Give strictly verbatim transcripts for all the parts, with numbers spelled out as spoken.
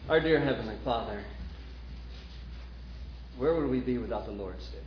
Our dear Heavenly Father, where would we be without the Lord's Day?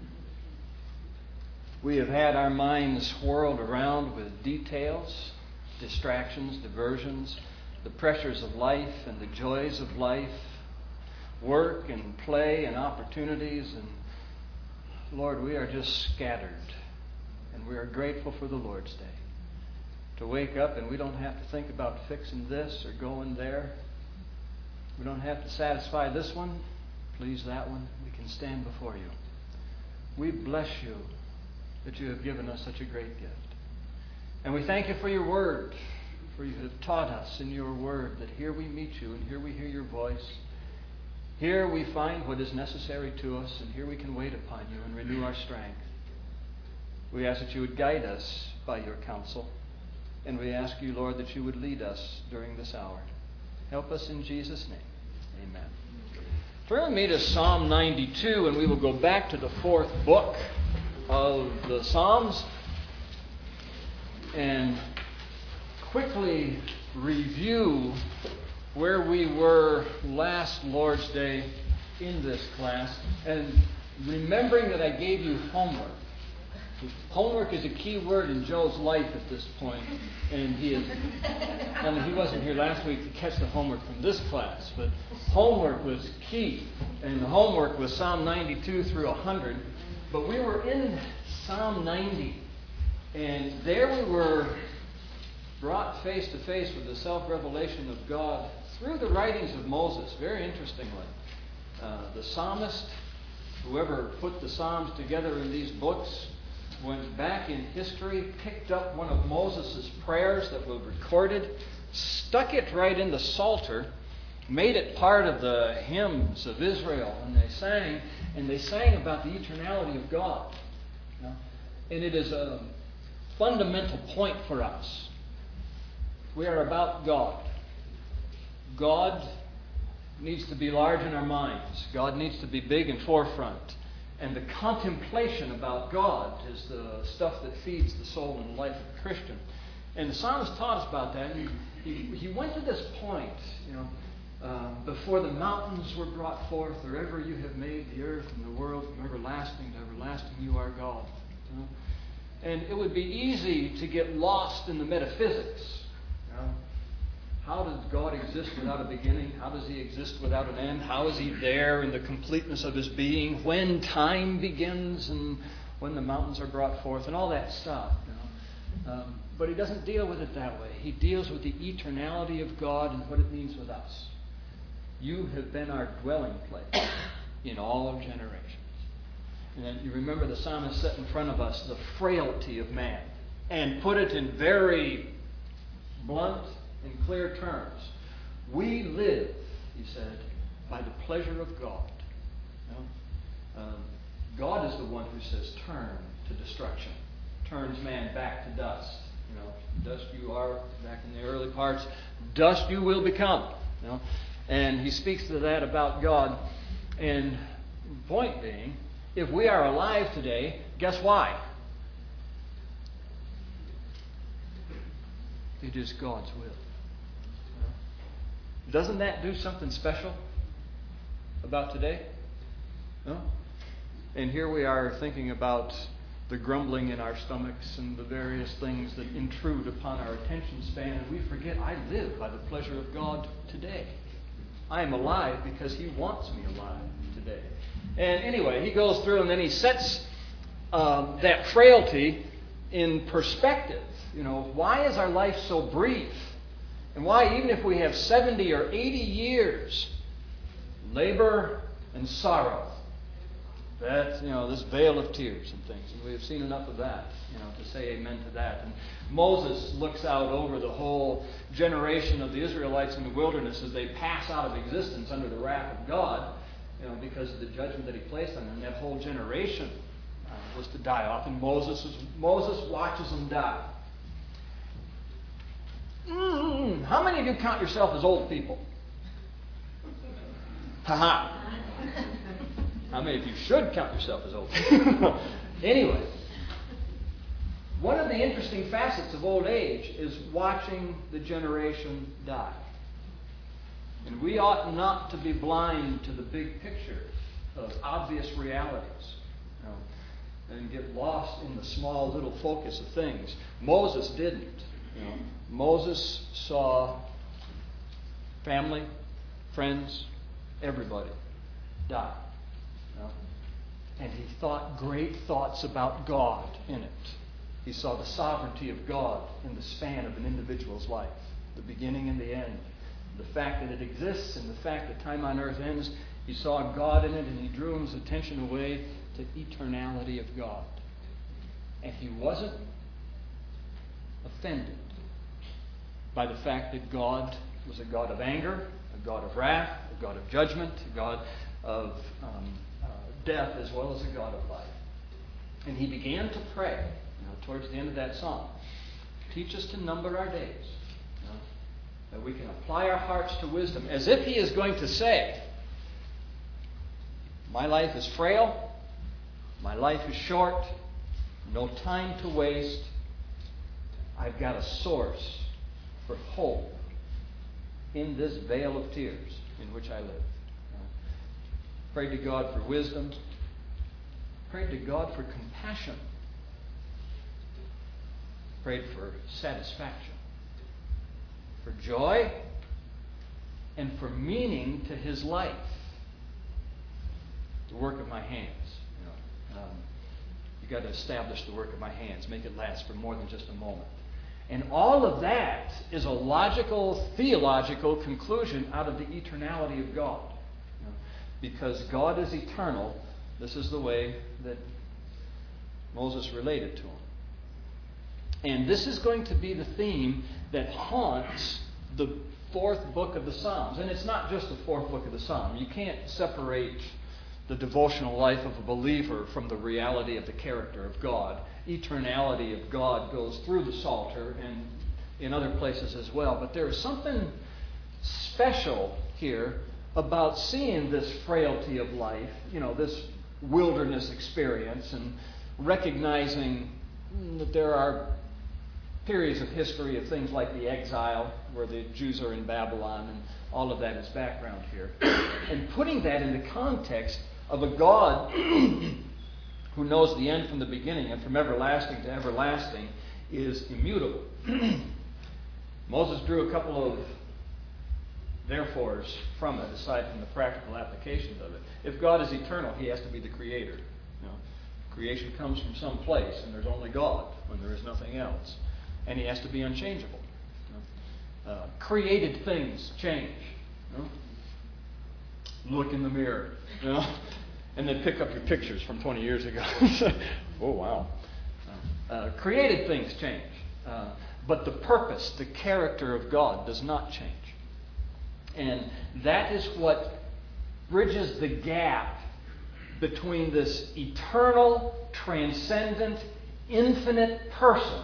We have had our minds whirled around with details, distractions, diversions, the pressures of life and the joys of life, work and play and opportunities. And Lord, we are just scattered. And we are grateful for the Lord's Day. To wake up and we don't have to think about fixing this or going there. We don't have to satisfy this one, please that one. We can stand before you. We bless you that you have given us such a great gift. And we thank you for your word, for you have taught us in your word that here we meet you and here we hear your voice. Here we find what is necessary to us, and here we can wait upon you and renew our strength. We ask that you would guide us by your counsel, and we ask you, Lord, that you would lead us during this hour. Help us in Jesus' name. Amen. Turn with me to Psalm ninety-two, and we will go back to the fourth book of the Psalms and quickly review where we were last Lord's Day in this class, and remembering that I gave you homework. Homework is a key word in Joe's life at this point, and he is. I mean, he wasn't here last week to catch the homework from this class, but homework was key, and the homework was Psalm ninety-two through one hundred. But we were in Psalm ninety, and there we were brought face to face with the self-revelation of God through the writings of Moses. Very interestingly, uh, the psalmist, whoever put the Psalms together in these books, went back in history, picked up one of Moses' prayers that were recorded, stuck it right in the Psalter, made it part of the hymns of Israel, and they sang, and they sang about the eternality of God. You know? And it is a fundamental point for us. We are about God. God needs to be large in our minds. God needs to be big and forefront. And the contemplation about God is the stuff that feeds the soul and the life of a Christian. And the psalmist taught us about that. And he, he, he went to this point, you know, uh, before the mountains were brought forth, or ever you have made the earth and the world, from everlasting to everlasting, you are God. You know? And it would be easy to get lost in the metaphysics. You know? How does God exist without a beginning? How does he exist without an end? How is he there in the completeness of his being? When time begins and when the mountains are brought forth and all that stuff. You know? um, but he doesn't deal with it that way. He deals with the eternality of God and what it means with us. You have been our dwelling place in all generations. And then you remember the psalmist set in front of us the frailty of man and put it in very blunt in clear terms. We live, he said, by the pleasure of God. You know? um, God is the one who says turn to destruction, turns man back to dust. You know, dust you are, back in the early parts, dust you will become. You know? And he speaks to that about God. And point being, if we are alive today, guess why? It is God's will. Doesn't that do something special about today? No? And here we are thinking about the grumbling in our stomachs and the various things that intrude upon our attention span, and we forget I live by the pleasure of God today. I am alive because he wants me alive today. And anyway, he goes through and then he sets um, that frailty in perspective. You know, why is our life so brief? And why, even if we have seventy or eighty years, labor and sorrow, that, you know, this veil of tears and things. And we have seen enough of that, you know, to say amen to that. And Moses looks out over the whole generation of the Israelites in the wilderness as they pass out of existence under the wrath of God, you know, because of the judgment that he placed on them. That whole generation uh, was to die off, and Moses, is, Moses watches them die. Mm, how many of you count yourself as old people? Ha-ha. How many of you should count yourself as old people? Anyway, one of the interesting facets of old age is watching the generation die. And we ought not to be blind to the big picture of obvious realities, you know, and get lost in the small little focus of things. Moses didn't. You know. Moses saw family, friends, everybody die. You know. And he thought great thoughts about God in it. He saw the sovereignty of God in the span of an individual's life, the beginning and the end. The fact that it exists and the fact that time on earth ends, he saw God in it, and he drew his attention away to eternality of God. And he wasn't offended by the fact that God was a God of anger, a God of wrath, a God of judgment, a God of um, uh, death, as well as a God of life. And he began to pray, you know, towards the end of that psalm, teach us to number our days, you know, that we can apply our hearts to wisdom, as if he is going to say, my life is frail, my life is short, no time to waste. I've got a source for hope in this vale of tears in which I live. Pray to God for wisdom. Pray to God for compassion. Prayed for satisfaction, for joy, and for meaning to his life. The work of my hands. You know, um, you got to establish the work of my hands, make it last for more than just a moment. And all of that is a logical, theological conclusion out of the eternality of God. You know, because God is eternal, this is the way that Moses related to him. And this is going to be the theme that haunts the fourth book of the Psalms. And it's not just the fourth book of the Psalm. You can't separate the devotional life of a believer from the reality of the character of God. Eternality of God goes through the Psalter and in other places as well. But there is something special here about seeing this frailty of life, you know, this wilderness experience, and recognizing that there are periods of history of things like the exile, where the Jews are in Babylon, and all of that is background here. And putting that in the context of a God who knows the end from the beginning, and from everlasting to everlasting is immutable. Moses drew a couple of therefores from it, aside from the practical applications of it. If God is eternal, he has to be the creator. You know, creation comes from some place, and there's only God when there is nothing else. And he has to be unchangeable. You know, uh, created things change. You know? Look in the mirror, you know, and then pick up your pictures from twenty years ago. Oh, wow. Uh, created things change. Uh, but the purpose, the character of God does not change. And that is what bridges the gap between this eternal, transcendent, infinite person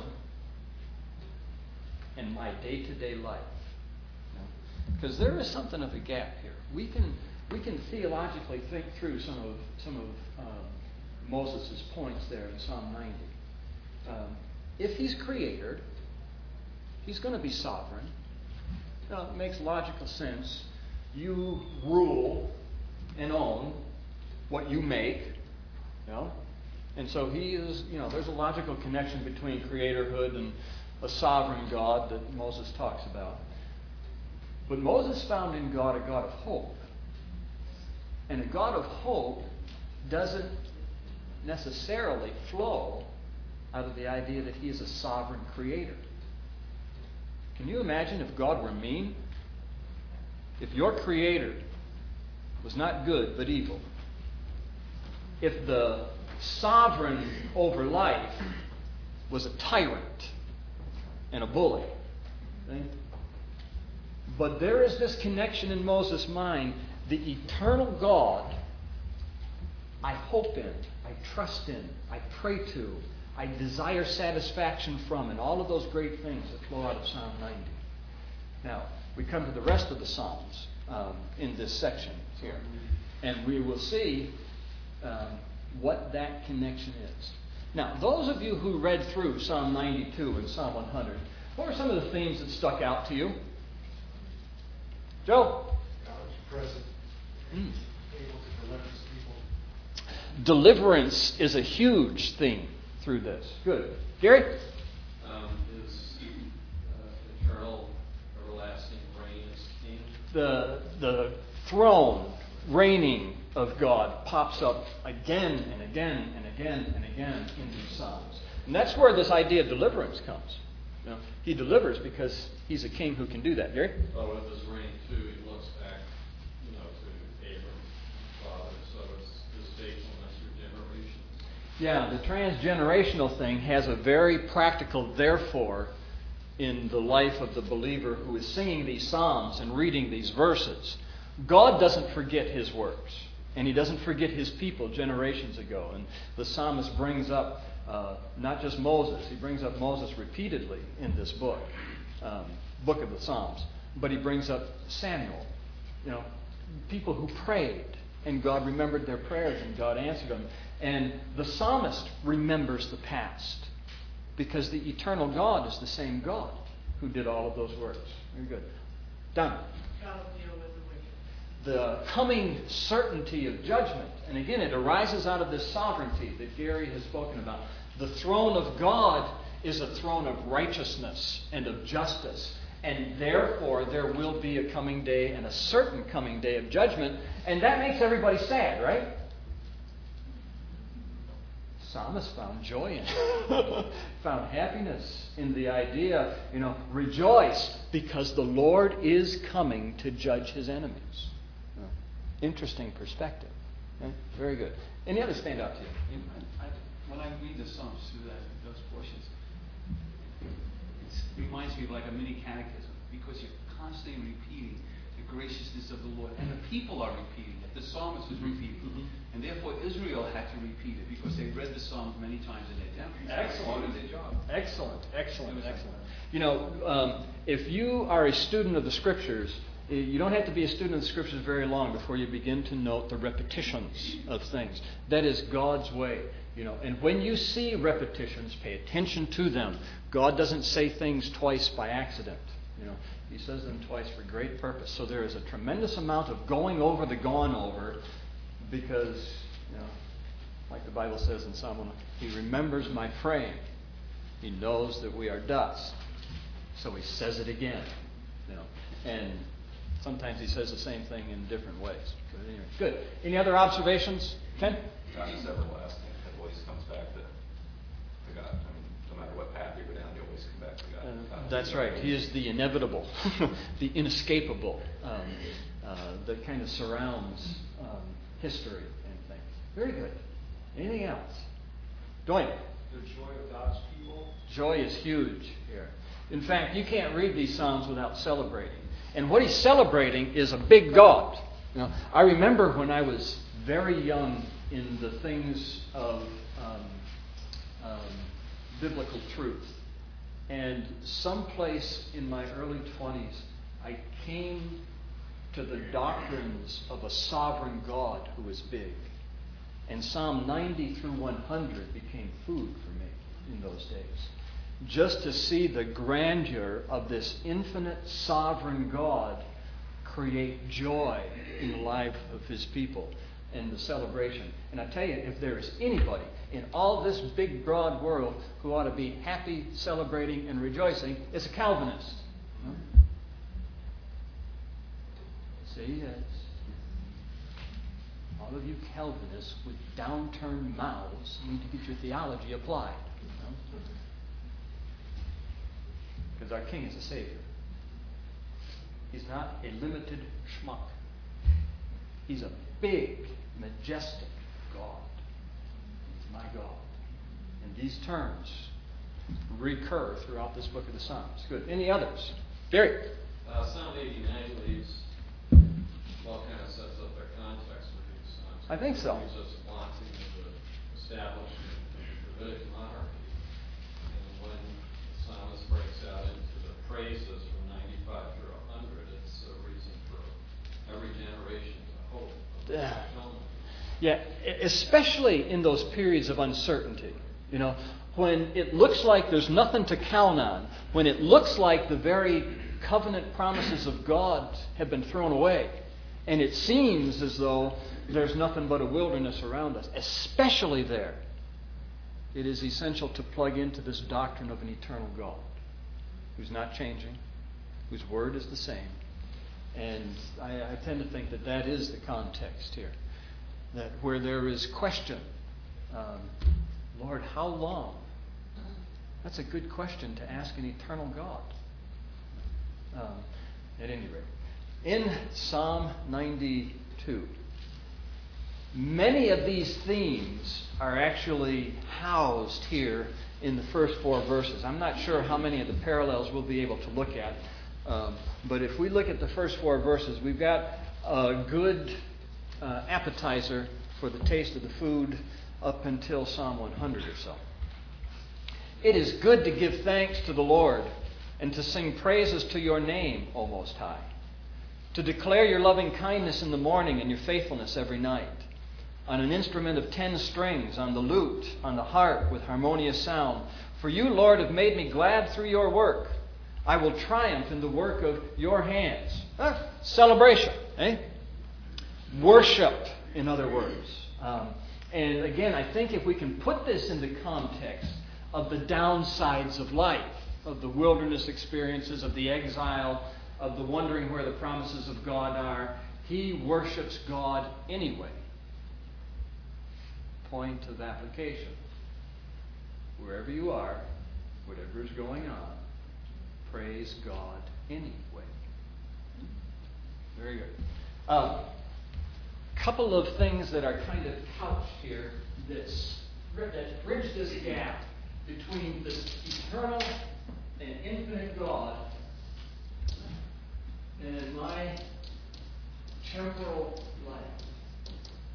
and my day-to-day life. Because there is something of a gap here. We can we can theologically think through some of some of um, Moses' points there in Psalm ninety. Um, if he's creator, he's going to be sovereign. You know, it makes logical sense. You rule and own what you make, you know, and so he is. You know, there's a logical connection between creatorhood and a sovereign God that Moses talks about. But Moses found in God a God of hope. And a God of hope doesn't necessarily flow out of the idea that he is a sovereign creator. Can you imagine if God were mean? If your creator was not good but evil? If the sovereign over life was a tyrant and a bully? Okay? But there is this connection in Moses' mind. The eternal God I hope in, I trust in, I pray to, I desire satisfaction from, and all of those great things that flow out of Psalm ninety. Now, we come to the rest of the Psalms um, in this section here, and we will see um, what that connection is. Now, those of you who read through Psalm ninety-two and Psalm one hundred, what were some of the themes that stuck out to you? Joe? present, Mm. able to deliver his people. Deliverance is a huge theme through this. Good. Gary? Um, is uh, eternal, everlasting reign as king. The, the throne, reigning of God pops up again and again and again and again in these Psalms. And that's where this idea of deliverance comes. You know, he delivers because he's a king who can do that. Gary? Well, with his reign, too, he looks back, you know, to Abram's father, so it's his faithfulness through generations. Yeah, the transgenerational thing has a very practical therefore in the life of the believer who is singing these psalms and reading these verses. God doesn't forget his works, and he doesn't forget his people generations ago. And the psalmist brings up uh, not just Moses, he brings up Moses repeatedly in this book, um, book of the Psalms, but he brings up Samuel, you know, people who prayed, and God remembered their prayers, and God answered them. And the psalmist remembers the past, because the eternal God is the same God who did all of those works. Very good. Done. God will deal with the wicked. The coming certainty of judgment. And again, it arises out of this sovereignty that Gary has spoken about. The throne of God is a throne of righteousness and of justice. And therefore, there will be a coming day and a certain coming day of judgment. And that makes everybody sad, right? Psalmist found joy in it. Found happiness in the idea, you know, rejoice because the Lord is coming to judge his enemies. Interesting perspective. Okay? Very good. Any others stand out to you? I, when I read the Psalms through that, those portions, it reminds me of like a mini catechism, because you're constantly repeating the graciousness of the Lord, and the people are repeating it. The psalmist was repeating it, mm-hmm. and therefore Israel had to repeat it because they read the Psalms many times in their temple. Excellent. Their job. Excellent. Excellent. Excellent. You know, um, if you are a student of the Scriptures, you don't have to be a student of the Scriptures very long before you begin to note the repetitions of things. That is God's way. You know, and when you see repetitions, pay attention to them. God doesn't say things twice by accident. You know, he says them twice for great purpose. So there is a tremendous amount of going over the gone over, because, you know, like the Bible says in Psalm one, he remembers my frame. He knows that we are dust. So he says it again. You know, and sometimes he says the same thing in different ways. But anyway, good. Any other observations? Ken? God is everlasting. It always comes back to, to God. I mean, no matter what path you go down, you always come back to God. Uh, God that's right. He is the inevitable, the inescapable, um, uh, that kind of surrounds um, history and things. Very good. Anything else? Dwayne? The joy of God's people. Joy is huge here. In fact, you can't read these Psalms without celebrating. And what he's celebrating is a big God. You know, I remember when I was very young in the things of um, um, biblical truth. And someplace in my early twenties, I came to the doctrines of a sovereign God who is big. And Psalm ninety through one hundred became food for me in those days. Just to see the grandeur of this infinite sovereign God create joy in the life of his people and the celebration. And I tell you, if there is anybody in all this big, broad world who ought to be happy, celebrating, and rejoicing, it's a Calvinist. Huh? See, yes. All of you Calvinists with downturned mouths need to get your theology applied. Because our King is a Savior. He's not a limited schmuck. He's a big, majestic God. He's my God. And these terms recur throughout this book of the Psalms. Good. Any others? Gary? Uh, Psalm eighty-nine leaves, well, kind of sets up their context for these Psalms. I think so. It leaves us wanting the establishment of the Davidic monarchy. And when the psalmist breaks out into the praises from ninety-five through one hundred, it's a reason for every generation to hope. Yeah. Yeah, especially in those periods of uncertainty. You know, when it looks like there's nothing to count on, when it looks like the very covenant promises of God have been thrown away, And it seems as though there's nothing but a wilderness around us, especially there. It is essential to plug into this doctrine of an eternal God who's not changing, whose word is the same. And I, I tend to think that that is the context here. That where there is question, um, Lord, how long? That's a good question to ask an eternal God. Um, at any rate, in Psalm ninety-two, many of these themes are actually housed here in the first four verses. I'm not sure how many of the parallels we'll be able to look at. Um, but if we look at the first four verses, we've got a good uh, appetizer for the taste of the food up until Psalm one hundred or so. It is good to give thanks to the Lord and to sing praises to your name, O Most High, to declare your loving kindness in the morning and your faithfulness every night, on an instrument of ten strings, on the lute, on the harp with harmonious sound. For you, Lord, have made me glad through your work. I will triumph in the work of your hands. Ah, celebration, eh? Worship, in other words. Um, and again, I think if we can put this in the context of the downsides of life, of the wilderness experiences, of the exile, of the wondering where the promises of God are, he worships God anyway. Point of application. Wherever you are, whatever is going on, praise God anyway. Very good. A um, couple of things that are kind of couched here that's, that bridge this gap between this eternal and infinite God and my temporal life.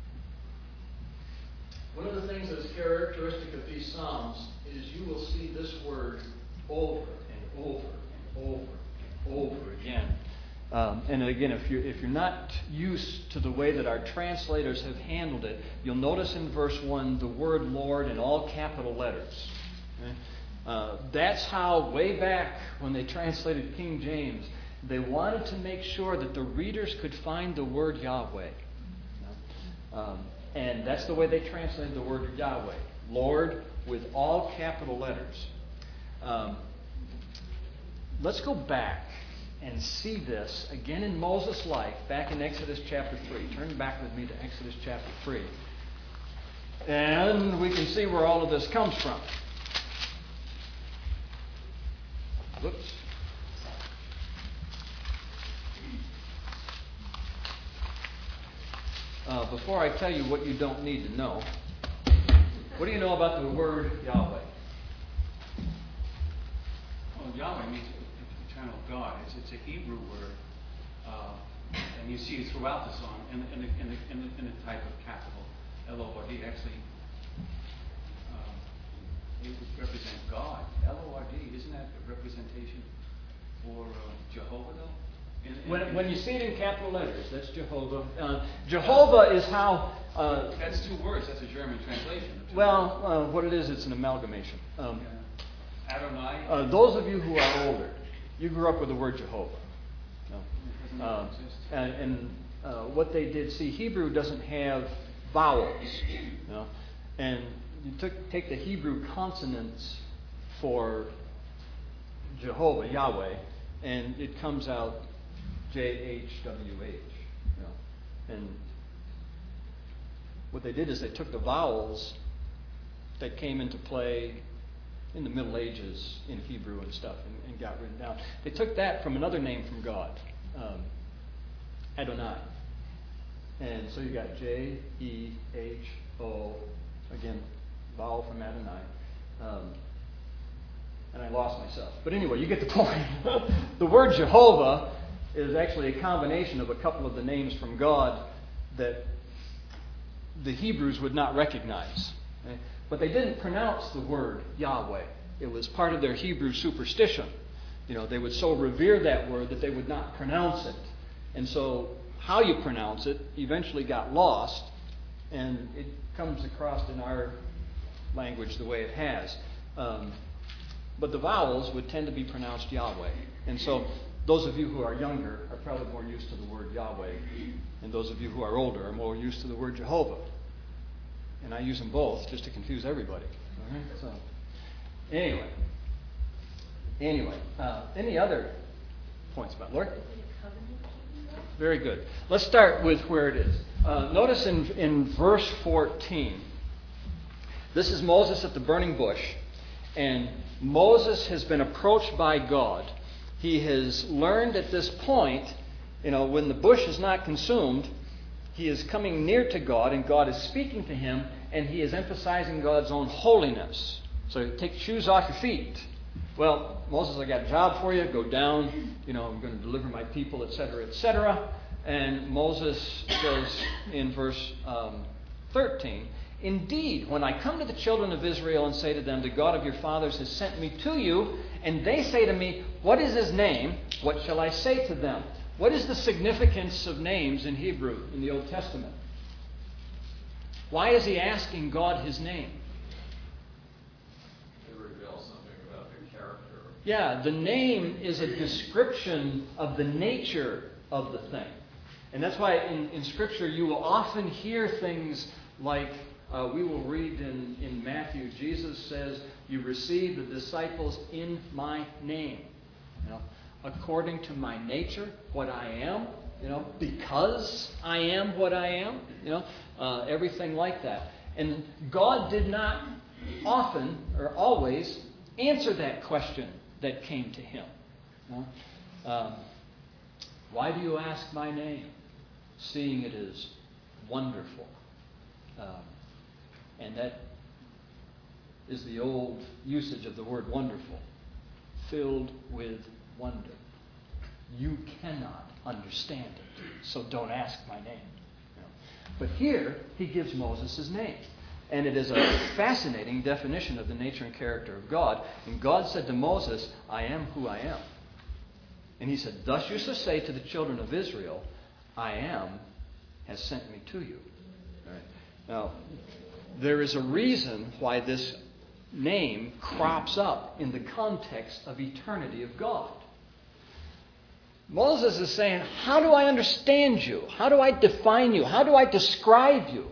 One of the things that's characteristic of these Psalms is you will see this word over and over and over and over again. Um, and again, if you're, if you're not used to the way that our translators have handled it, you'll notice in verse one the word Lord in all capital letters. Okay? Uh, that's how, way back when they translated King James, they wanted to make sure that the readers could find the word Yahweh. Um, and that's the way they translated the word Yahweh. Lord with all capital letters. Um, let's go back and see this again in Moses' life, back in Exodus chapter three. Turn back with me to Exodus chapter three. And we can see where all of this comes from. Whoops. Uh, before I tell you what you don't need to know, what do you know about the word Yahweh? Well, Yahweh means eternal God. It's, it's a Hebrew word, uh, and you see it throughout the song in, in, the, in, the, in, the, in the type of capital L O R D. Actually, um, it would represent God. L O R D, isn't that a representation for uh, Jehovah, though? In, in, When, in, when you see it in capital letters, that's Jehovah. Uh, Jehovah is how... Uh, that's two words. That's a German translation. well, uh, what it is, it's an amalgamation. Um, yeah. Adonai. uh, those of you who are older, you grew up with the word Jehovah. No? Uh, and and uh, what they did, see, Hebrew doesn't have vowels. You know? And you took, take the Hebrew consonants for Jehovah, Yahweh, and it comes out J H W H. You know? And what they did is they took the vowels that came into play in the Middle Ages in Hebrew and stuff and, and got written down. They took that from another name from God, um, Adonai. And so you got J E H O, again, vowel from Adonai. Um, and I lost myself. But anyway, you get the point. The word Jehovah is actually a combination of a couple of the names from God that the Hebrews would not recognize. Okay? But they didn't pronounce the word Yahweh. It was part of their Hebrew superstition. You know, they would so revere that word that they would not pronounce it. And so how you pronounce it eventually got lost, and it comes across in our language the way it has. Um, but the vowels would tend to be pronounced Yahweh. And so those of you who are younger are probably more used to the word Yahweh, and those of you who are older are more used to the word Jehovah. And I use them both just to confuse everybody. All right? So, anyway. Anyway, uh, any other points about Lord? Very good. Let's start with where it is. Uh, notice in, in verse fourteen, this is Moses at the burning bush, and Moses has been approached by God. He has learned at this point, you know, when the bush is not consumed, he is coming near to God, and God is speaking to him, and he is emphasizing God's own holiness. So take your shoes off your feet. Well, Moses, I got a job for you. Go down. You know, I'm going to deliver my people, et cetera, et cetera. And Moses says in verse um, thirteen, indeed, when I come to the children of Israel and say to them, the God of your fathers has sent me to you, and they say to me, what is his name? What shall I say to them? What is the significance of names in Hebrew in the Old Testament? Why is he asking God his name? Yeah, the name is a description of the nature of the thing. And that's why in, in Scripture you will often hear things like uh, we will read in, in Matthew. Jesus says, you receive the disciples in my name. You know, according to my nature, what I am, you know, because I am what I am, you know, uh, everything like that. And God did not often or always answer that question that came to him. You know? um, why do you ask my name, seeing it is wonderful? Um, and that is the old usage of the word wonderful, filled with wonder. You cannot understand it, so don't ask my name. You know? But here, he gives Moses his name. And it is a fascinating definition of the nature and character of God. And God said to Moses, I am who I am. And he said, thus you shall say to the children of Israel, I am has sent me to you. All right. Now, there is a reason why this name crops up in the context of eternity of God. Moses is saying, how do I understand you? How do I define you? How do I describe you?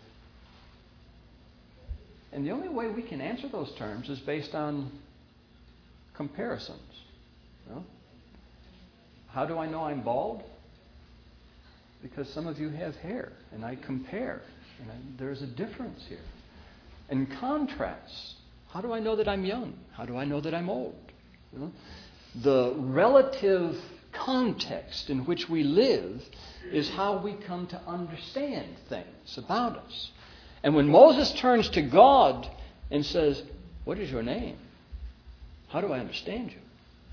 And the only way we can answer those terms is based on comparisons. You know? How do I know I'm bald? Because some of you have hair, and I compare. And I, there's a difference here. And contrasts. How do I know that I'm young? How do I know that I'm old? You know? The relative context in which we live is how we come to understand things about us. And when Moses turns to God and says, what is your name? How do I understand you?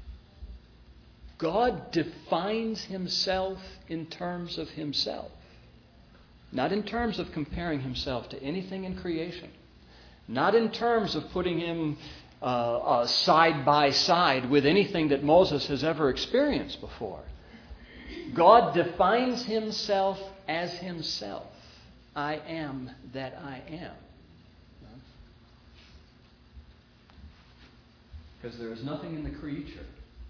God defines himself in terms of himself. Not in terms of comparing himself to anything in creation. Not in terms of putting him uh, uh, side by side with anything that Moses has ever experienced before. God defines himself as himself. I am that I am. Because there is nothing in the creature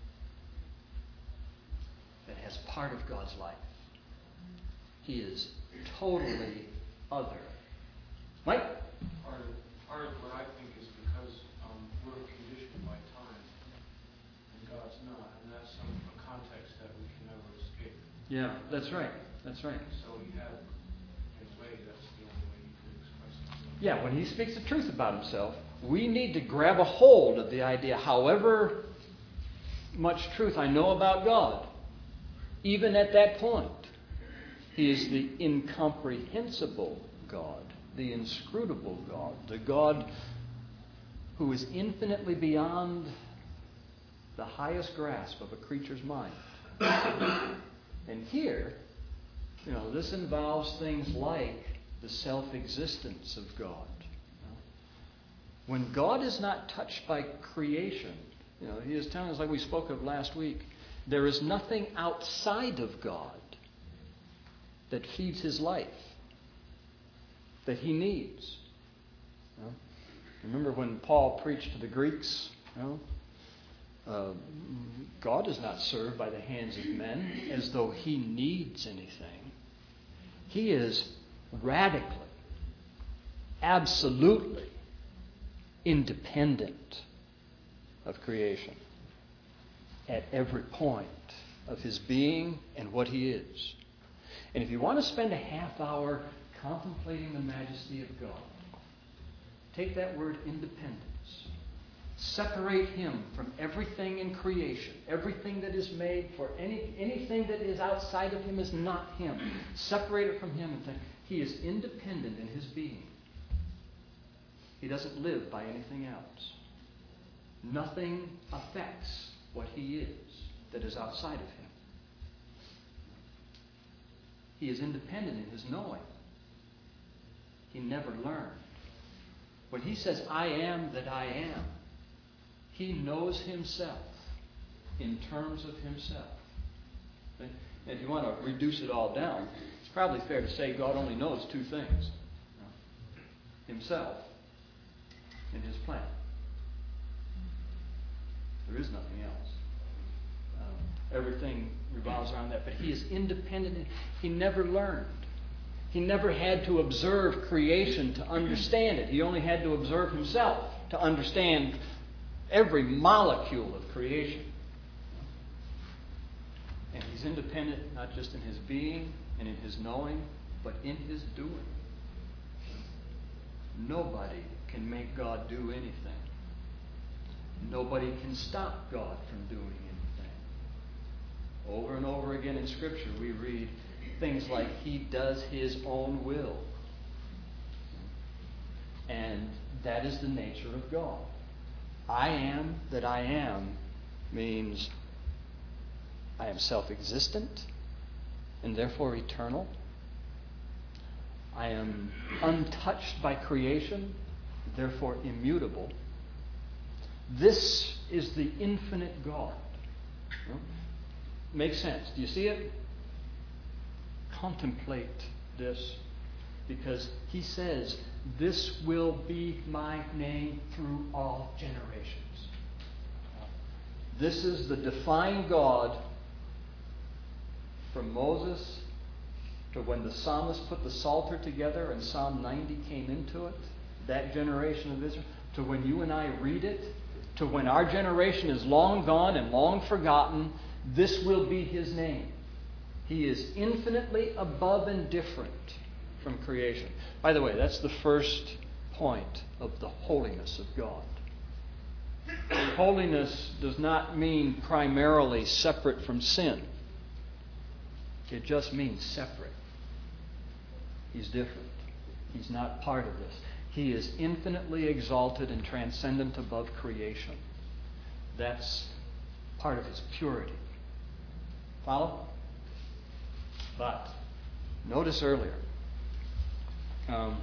that has part of God's life. He is totally other. Mike? Part of, part of what I think is because um, we're conditioned by time, and God's not, and that's some a context that we can never escape. Yeah, that's right. That's right. So he had, in a way, that's the only way he could express himself. Yeah, when he speaks the truth about himself, we need to grab a hold of the idea, however much truth I know about God, even at that point, he is the incomprehensible God, the inscrutable God, the God who is infinitely beyond the highest grasp of a creature's mind. And here, you know, this involves things like the self-existence of God. When God is not touched by creation, you know, he is telling us, like we spoke of last week, there is nothing outside of God that feeds his life, that he needs. You know? Remember when Paul preached to the Greeks? You know? Uh, God is not served by the hands of men as though He needs anything. He is radically, absolutely independent of creation at every point of His being and what He is. And if you want to spend a half hour contemplating the majesty of God, take that word independence. Separate Him from everything in creation. Everything that is made for any anything that is outside of Him is not Him. Separate it from Him and think He is independent in His being. He doesn't live by anything else. Nothing affects what He is that is outside of Him. He is independent in His knowing. He never learned. When He says, I am that I am, He knows Himself in terms of Himself. And if you want to reduce it all down, it's probably fair to say God only knows two things. Himself and His plan. There is nothing else. Um, everything revolves around that. But He is independent. He never learned. He never had to observe creation to understand it. He only had to observe Himself to understand every molecule of creation. And He's independent not just in His being and in His knowing, but in His doing. Nobody can make God do anything. Nobody can stop God from doing anything. Over and over again in Scripture we read things like He does His own will. And that is the nature of God. I am that I am means I am self-existent and therefore eternal. I am untouched by creation, therefore immutable. This is the infinite God. Makes sense. Do you see it? Contemplate this, because He says, this will be my name through all generations. This is the defined God from Moses to when the psalmist put the Psalter together and Psalm ninety came into it, that generation of Israel, to when you and I read it, to when our generation is long gone and long forgotten, this will be His name. He is infinitely above and different from creation. By the way, that's the first point of the holiness of God. Holiness does not mean primarily separate from sin. It just means separate. He's different. He's not part of this. He is infinitely exalted and transcendent above creation. That's part of His purity. Follow? But notice earlier, um,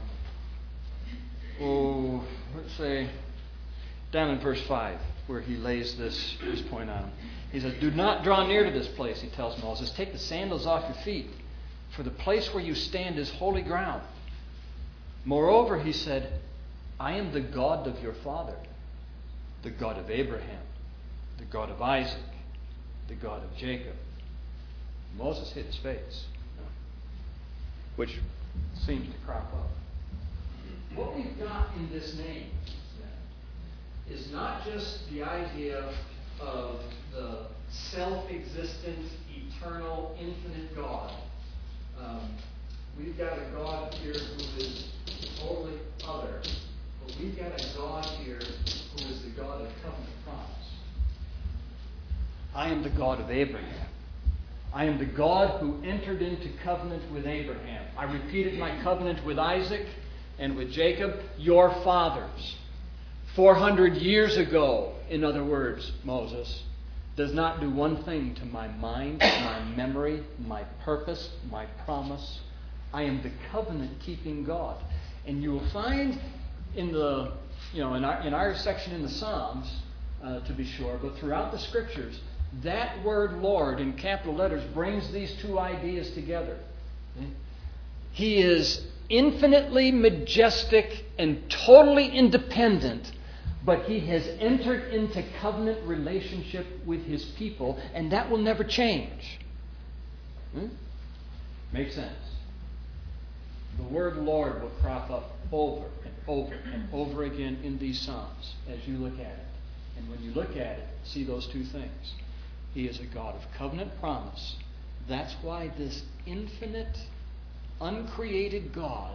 oh, let's say down in verse five, where he lays this, this point on him. He says, do not draw near to this place, he tells Moses. Take the sandals off your feet, for the place where you stand is holy ground. Moreover, he said, I am the God of your father, the God of Abraham, the God of Isaac, the God of Jacob. Moses hid his face, which seems to crop up. What we've got in this name is not just the idea of the self-existent, eternal, infinite God. Um, we've got a God here who is totally other, but we've got a God here who is the God of covenant promise. I am the God of Abraham. I am the God who entered into covenant with Abraham. I repeated my covenant with Isaac and with Jacob, your fathers. four hundred years ago, in other words, Moses, does not do one thing to my mind, my memory, my purpose, my promise. I am the covenant-keeping God. And you will find in the, you know, in our, in our section in the Psalms, uh, to be sure, but throughout the Scriptures, that word Lord in capital letters brings these two ideas together. He is infinitely majestic and totally independent But he has entered into covenant relationship with his people, and that will never change. Hmm? Makes sense. The word Lord will crop up over and over and over again in these Psalms as you look at it. And when you look at it, see those two things. He is a God of covenant promise. That's why this infinite, uncreated God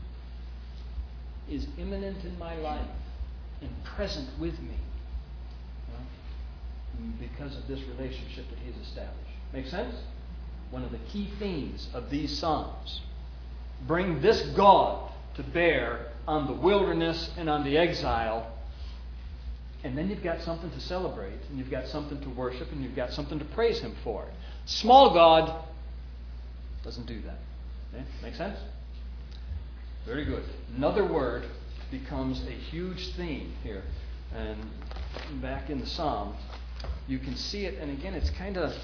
is immanent in my life and present with me, you know, because of this relationship that he's established. Make sense? One of the key themes of these Psalms. Bring this God to bear on the wilderness and on the exile, and then you've got something to celebrate, and you've got something to worship, and you've got something to praise him for. Small God doesn't do that. Okay? Make sense? Very good. Another word becomes a huge theme here. And back in the Psalm, you can see it, and again, it's kind of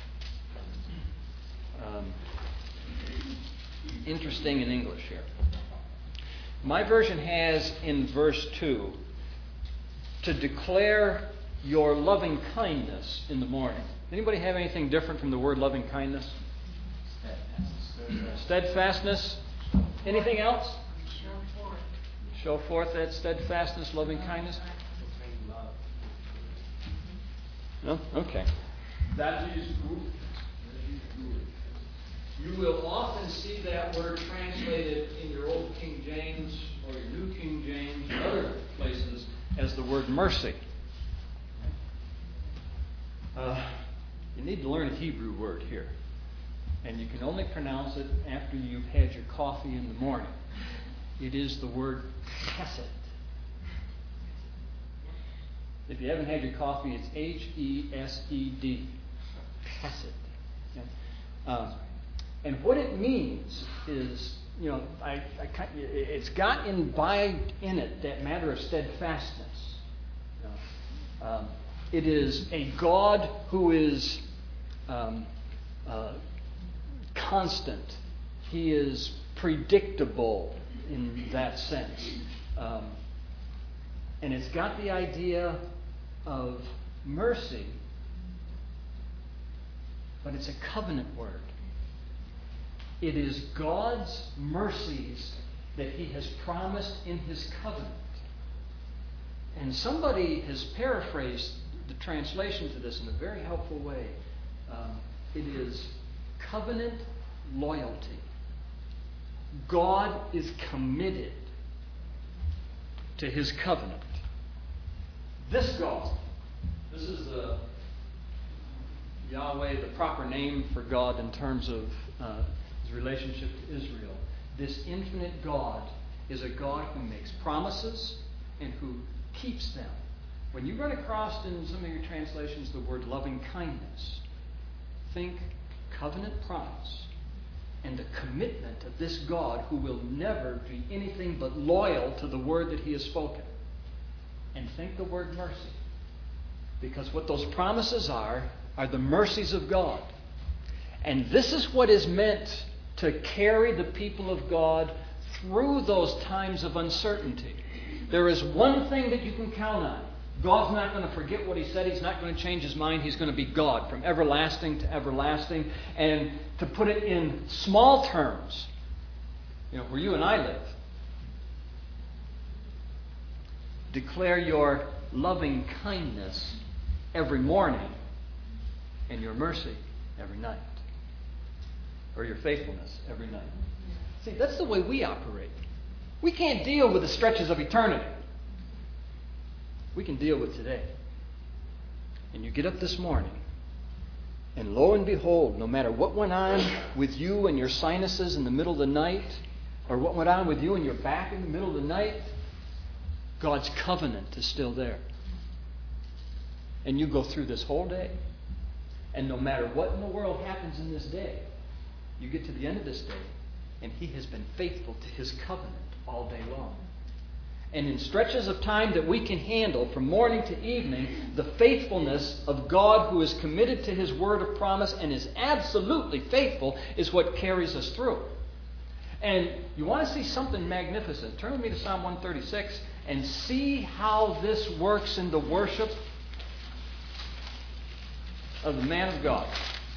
um, interesting in English here. My version has in verse two, to declare your loving kindness in the morning. Anybody have anything different from the word loving kindness? Steadfastness. Steadfastness. Anything else? Show forth. Show forth that steadfastness, loving kindness. No? Okay. That is good. You will often see that word translated in your old King James or your New King James and other places as the word mercy. Uh, you need to learn a Hebrew word here. And you can only pronounce it after you've had your coffee in the morning. It is the word chesed. If you haven't had your coffee, it's H E S E D. Chesed. Okay? Um, and what it means is, you know, I, I, it's got in by in it that matter of steadfastness. You know, um, it is a God who is um, uh, constant. He is predictable in that sense. Um, and it's got the idea of mercy, but it's a covenant word. It is God's mercies that he has promised in his covenant. And somebody has paraphrased the translation to this in a very helpful way. Um, it is covenant loyalty. God is committed to his covenant. This God, this is the Yahweh, the proper name for God in terms of uh, his relationship to Israel. This infinite God is a God who makes promises and who keeps them. When you run across in some of your translations the word loving kindness, think covenant promise and the commitment of this God who will never be anything but loyal to the word that he has spoken. And think the word mercy. Because what those promises are, are the mercies of God. And this is what is meant to carry the people of God through those times of uncertainty. There is one thing that you can count on. God's not going to forget what he said. He's not going to change his mind. He's going to be God from everlasting to everlasting. And to put it in small terms, you know, where you and I live, declare your loving kindness every morning and your mercy every night. Or your faithfulness every night. See, that's the way we operate. We can't deal with the stretches of eternity. We can deal with today. And you get up this morning, and lo and behold, no matter what went on with you and your sinuses in the middle of the night, or what went on with you and your back in the middle of the night, God's covenant is still there. And you go through this whole day, and no matter what in the world happens in this day, you get to the end of this day, and he has been faithful to his covenant all day long. And in stretches of time that we can handle, from morning to evening, the faithfulness of God who is committed to his word of promise and is absolutely faithful is what carries us through. And you want to see something magnificent. Turn with me to Psalm one thirty-six, and see how this works in the worship of the man of God.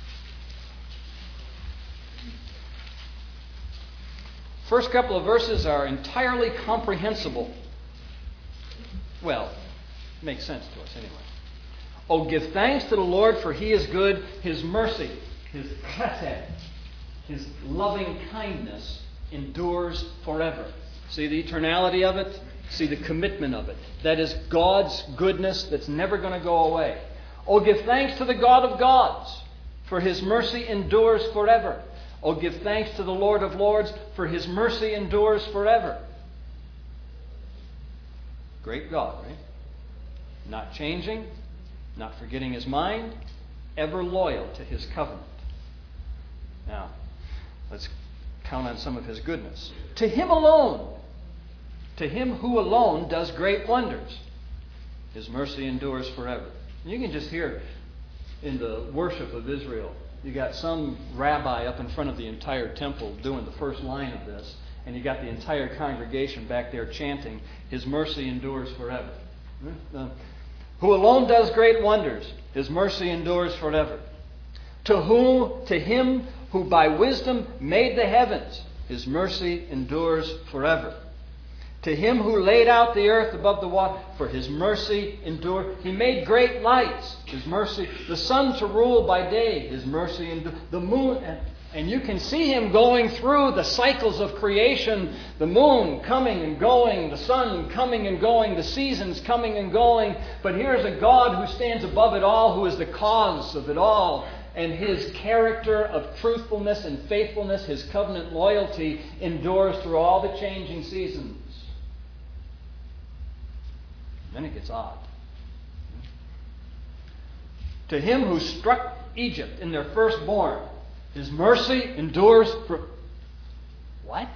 First couple of verses are entirely comprehensible. Well, makes sense to us anyway. Oh, give thanks to the Lord, for He is good. His mercy, His chesed, His loving kindness endures forever. See the eternality of it? See the commitment of it. That is God's goodness that's never going to go away. Oh, give thanks to the God of gods, for His mercy endures forever. Oh, give thanks to the Lord of lords, for His mercy endures forever. Great God, right? Not changing, not forgetting His mind, ever loyal to His covenant. Now, let's count on some of His goodness. To Him alone, to Him who alone does great wonders, His mercy endures forever. And you can just hear in the worship of Israel, you got some rabbi up in front of the entire temple doing the first line of this, and you got the entire congregation back there chanting, His mercy endures forever. Uh, who alone does great wonders, His mercy endures forever. To whom, to Him who by wisdom made the heavens, His mercy endures forever. To Him who laid out the earth above the water, for His mercy endures. He made great lights, His mercy. The sun to rule by day, His mercy endures. The moon, and, and you can see Him going through the cycles of creation. The moon coming and going, the sun coming and going, the seasons coming and going. But here's a God who stands above it all, who is the cause of it all. And His character of truthfulness and faithfulness, His covenant loyalty, endures through all the changing seasons. Then it gets odd. To Him who struck Egypt in their firstborn, His mercy endures for... What?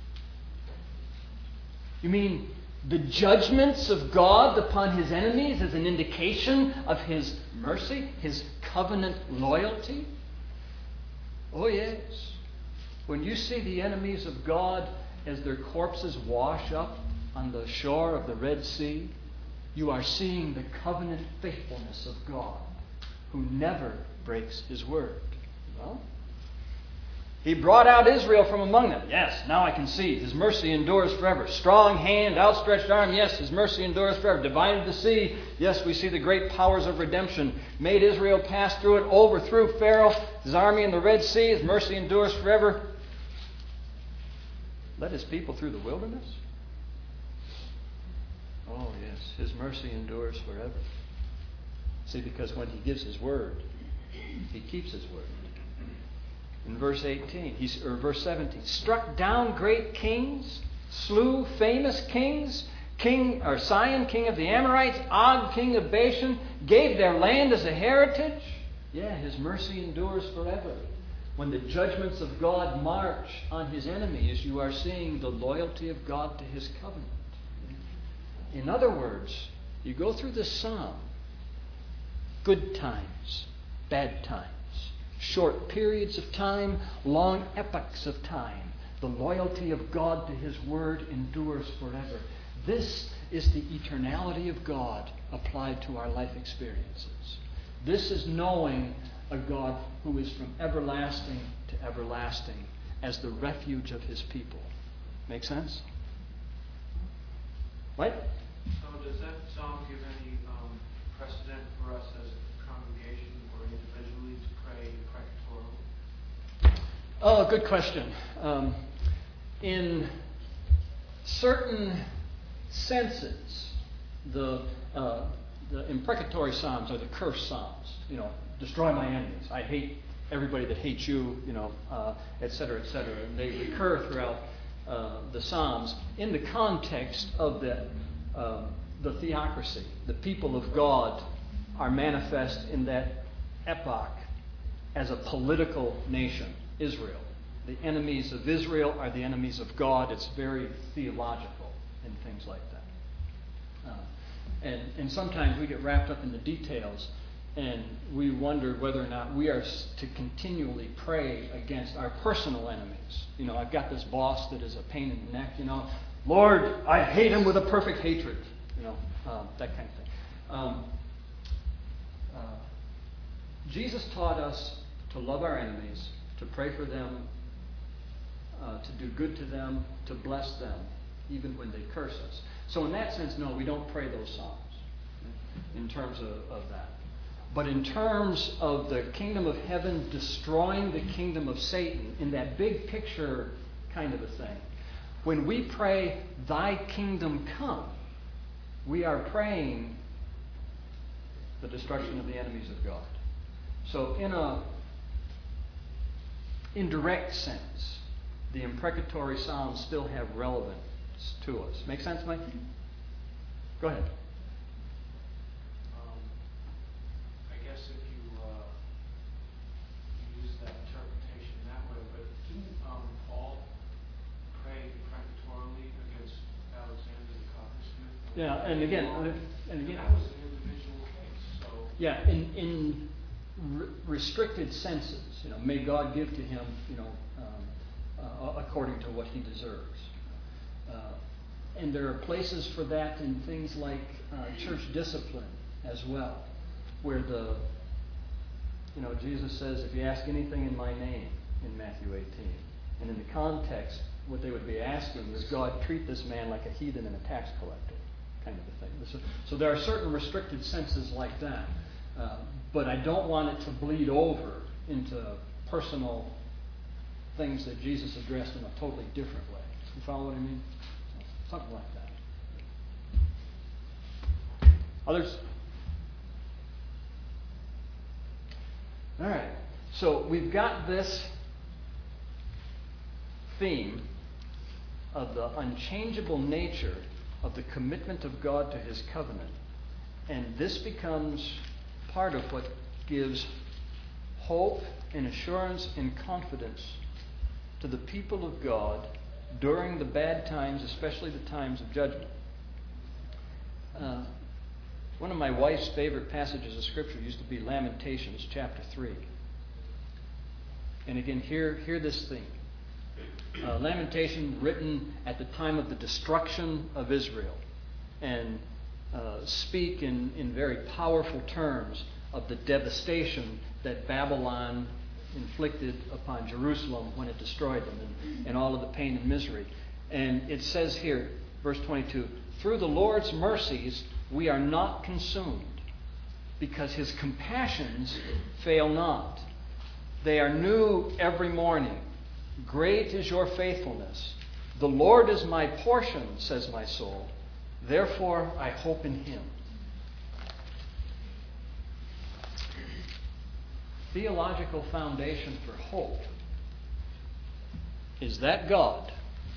You mean the judgments of God upon His enemies is an indication of His mercy, His covenant loyalty? Oh yes. When you see the enemies of God as their corpses wash up on the shore of the Red Sea, you are seeing the covenant faithfulness of God, who never breaks His word. Well, He brought out Israel from among them. Yes, now I can see. His mercy endures forever. Strong hand, outstretched arm. Yes, His mercy endures forever. Divided the sea. Yes, we see the great powers of redemption. Made Israel pass through it. Overthrew Pharaoh, his army in the Red Sea. His mercy endures forever. Led His people through the wilderness. Oh, yes, His mercy endures forever. See, because when He gives His word, He keeps His word. In verse eighteen, he's, or verse seventeen, struck down great kings, slew famous kings, King or Sihon, king of the Amorites, Og, king of Bashan, gave their land as a heritage. Yeah, His mercy endures forever. When the judgments of God march on His enemies, you are seeing the loyalty of God to His covenant. In other words, you go through this psalm, good times, bad times, short periods of time, long epochs of time. The loyalty of God to His word endures forever. This is the eternality of God applied to our life experiences. This is knowing a God who is from everlasting to everlasting as the refuge of His people. Make sense? What? So does that psalm give any um, precedent for us as a congregation or individually to pray precatorally? Oh, good question. Um, in certain senses, the uh, the imprecatory psalms are the curse psalms. You know, destroy my enemies. I hate everybody that hates you. You know, uh, et cetera, et cetera. And they recur throughout uh, the psalms in the context of the uh, the theocracy. The people of God are manifest in that epoch as a political nation, Israel. The enemies of Israel are the enemies of God. It's very theological and things like that. Uh, and, and sometimes we get wrapped up in the details and we wonder whether or not we are to continually pray against our personal enemies. You know, I've got this boss that is a pain in the neck, you know. Lord, I hate him with a perfect hatred. You know, um, that kind of thing. Um, uh, Jesus taught us to love our enemies, to pray for them, uh, to do good to them, to bless them, even when they curse us. So in that sense, no, we don't pray those psalms in terms of, of that. But in terms of the kingdom of heaven destroying the kingdom of Satan, in that big picture kind of a thing, when we pray, Thy kingdom come, we are praying the destruction of the enemies of God. So in a indirect sense, the imprecatory psalms still have relevance to us. Make sense, Mike? Go ahead. Um, I guess if you, uh, you use that interpretation that way, but didn't um, Paul pray imprecatorily against Alexander the coppersmith? Yeah, and again, and again, that was an individual case. So yeah, in in re- restricted senses, you know, may God give to him, you know, um, uh, according to what he deserves. Uh, and there are places for that in things like uh, church discipline as well, where the, you know, Jesus says, if you ask anything in my name, in Matthew eighteen, and in the context, what they would be asking is, God, treat this man like a heathen and a tax collector, kind of a thing. So, so there are certain restricted senses like that, uh, but I don't want it to bleed over into personal things that Jesus addressed in a totally different way. You follow what I mean? Something like that. Others? All right. So we've got this theme of the unchangeable nature of the commitment of God to His covenant. And this becomes part of what gives hope and assurance and confidence to the people of God during the bad times, especially the times of judgment. Uh, one of my wife's favorite passages of Scripture used to be Lamentations chapter three. And again, hear, hear this theme. Uh, Lamentation written at the time of the destruction of Israel, and uh, speak in, in very powerful terms of the devastation that Babylon inflicted upon Jerusalem when it destroyed them, and, and all of the pain and misery. And it says here, verse twenty-two, through the Lord's mercies we are not consumed, because His compassions fail not. They are new every morning. Great is your faithfulness. The Lord is my portion, says my soul. Therefore I hope in Him. Theological foundation for hope is that God,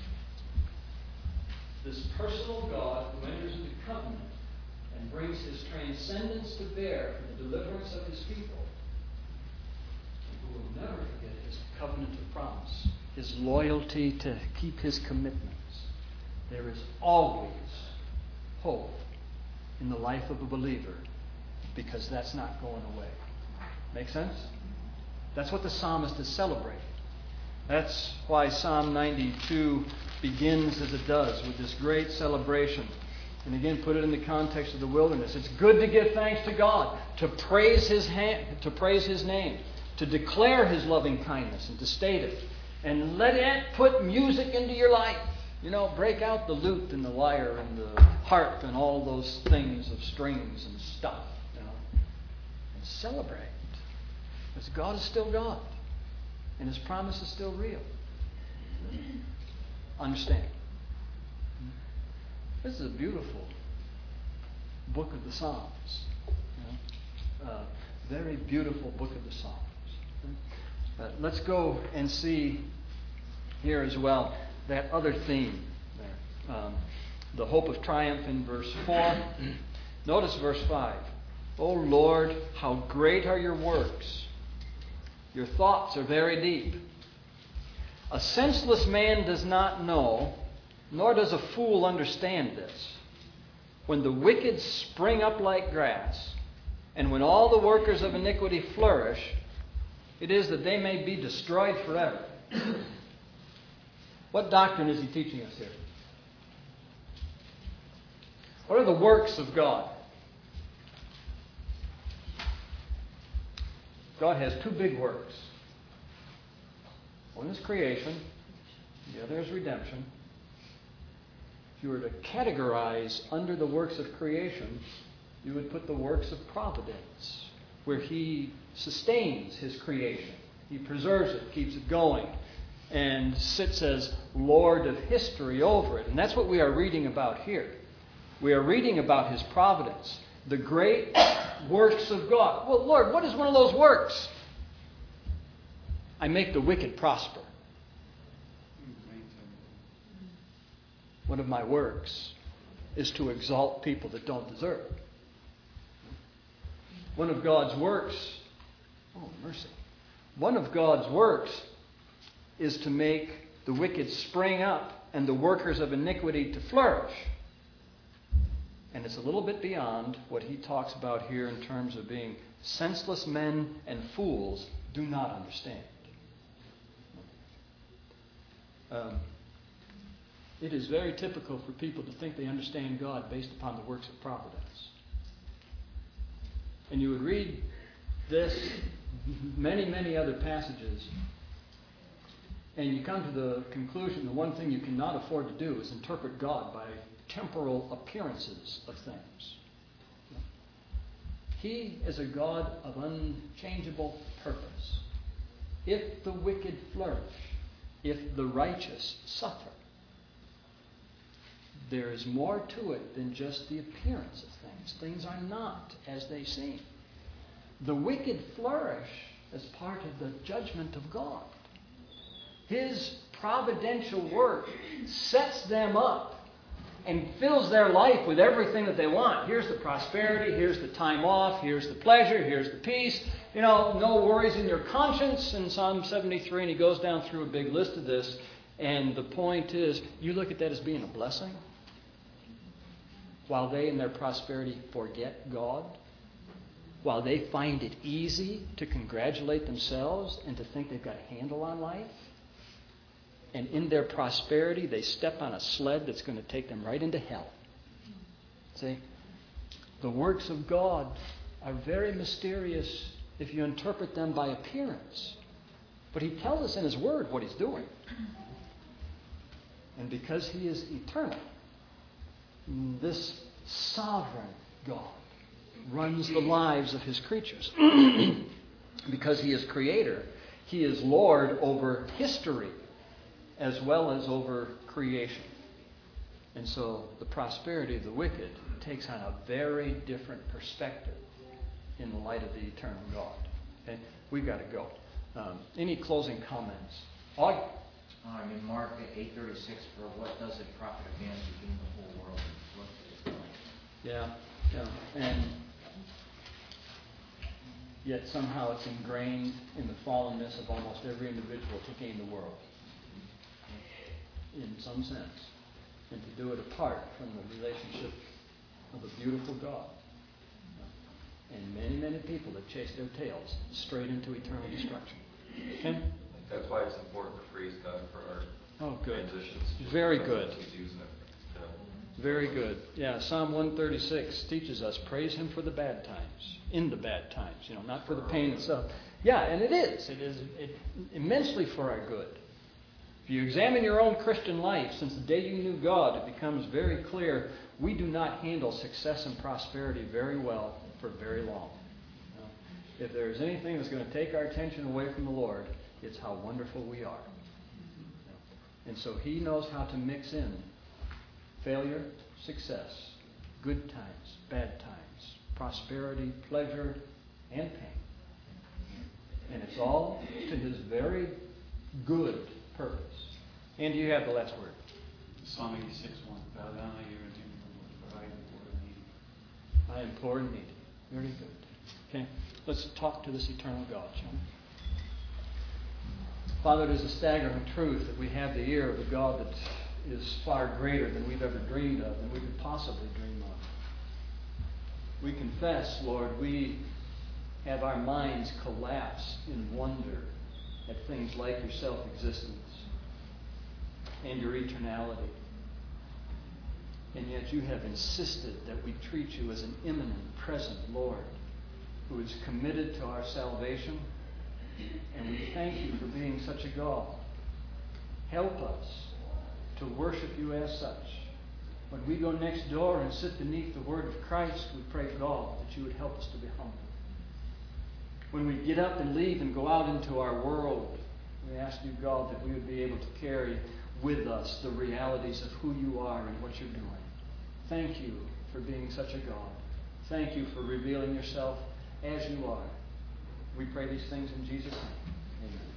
this personal God who enters into covenant and brings His transcendence to bear for the deliverance of His people, who will never forget His covenant of promise, His loyalty to keep His commitments. There is always hope in the life of a believer, because that's not going away. Make sense? That's what the psalmist is celebrating. That's why Psalm ninety-two begins as it does, with this great celebration. And again, put it in the context of the wilderness. It's good to give thanks to God, to praise His hand, to praise His name, to declare His loving kindness and to state it. And let it put music into your life. You know, break out the lute and the lyre and the harp and all those things of strings and stuff. You know, and celebrate. Because God is still God. And His promise is still real. Understand. This is a beautiful book of the Psalms. You know? Uh, very beautiful book of the Psalms. Uh, let's go and see here as well that other theme there. Um, the hope of triumph in verse four. Notice verse five. O Lord, how great are your works! Your thoughts are very deep. A senseless man does not know, nor does a fool understand this. When the wicked spring up like grass, and when all the workers of iniquity flourish, it is that they may be destroyed forever. What doctrine is he teaching us here? What are the works of God? God has two big works. One is creation, the other is redemption. If you were to categorize under the works of creation, you would put the works of providence, where He sustains His creation. He preserves it, keeps it going, and sits as Lord of history over it. And that's what we are reading about here. We are reading about His providence, the great works of God. Well, Lord, what is one of those works? I make the wicked prosper. One of my works is to exalt people that don't deserve it. One of God's works, oh mercy, one of God's works is to make the wicked spring up and the workers of iniquity to flourish. And it's a little bit beyond what he talks about here in terms of being senseless men and fools do not understand. Um, it is very typical for people to think they understand God based upon the works of providence. And you would read this, many, many other passages, and you come to the conclusion the one thing you cannot afford to do is interpret God by temporal appearances of things. He is a God of unchangeable purpose. If the wicked flourish, if the righteous suffer, there is more to it than just the appearance of things. Things are not as they seem. The wicked flourish as part of the judgment of God. His providential work sets them up and fills their life with everything that they want. Here's the prosperity, here's the time off, here's the pleasure, here's the peace. You know, no worries in your conscience in Psalm seventy-three, and he goes down through a big list of this. And the point is, you look at that as being a blessing, while they in their prosperity forget God, while they find it easy to congratulate themselves and to think they've got a handle on life. And in their prosperity, they step on a sled that's going to take them right into hell. See? The works of God are very mysterious if you interpret them by appearance. But He tells us in His Word what He's doing. And because He is eternal, this sovereign God runs the lives of His creatures. Because He is Creator, He is Lord over history as well as over creation. And so the prosperity of the wicked takes on a very different perspective in the light of the eternal God. Okay? We've got to go. Um, any closing comments? Aug? Um, in Mark eight thirty-six, for what does it profit a man to gain the whole world? Yeah, yeah. And yet somehow it's ingrained in the fallenness of almost every individual to gain the world. In some sense. And to do it apart from the relationship of a beautiful God. And many, many people that chase their tails straight into eternal destruction. Okay? That's why it's important to praise God for our oh, good. transitions. Very good. He's using it. Yeah. Very good. Yeah, Psalm one thirty-six teaches us, praise Him for the bad times. In the bad times, you know, not for the pain itself. Yeah, and it is. It is it, immensely for our good. If you examine your own Christian life, since the day you knew God, it becomes very clear we do not handle success and prosperity very well for very long. You know, if there's anything that's going to take our attention away from the Lord, it's how wonderful we are. You know, and so He knows how to mix in failure, success, good times, bad times, prosperity, pleasure, and pain. And it's all to His very good purpose. And you have the last word. Psalm eighty-six one. Bow down thy ear and hear me, Lord, for I am poor and needy. I am poor and needy. Very good. Okay, let's talk to this eternal God, shall we? Father, it is a staggering truth that we have the ear of a God that is far greater than we've ever dreamed of, than we could possibly dream of. We confess, Lord, we have our minds collapse in wonder at things like your self-existence and your eternality. And yet you have insisted that we treat you as an imminent, present Lord who is committed to our salvation. And we thank you for being such a God. Help us to worship you as such. When we go next door and sit beneath the word of Christ, we pray, God, that you would help us to be humble. When we get up and leave and go out into our world, we ask you, God, that we would be able to carry with us the realities of who you are and what you're doing. Thank you for being such a God. Thank you for revealing yourself as you are. We pray these things in Jesus' name. Amen.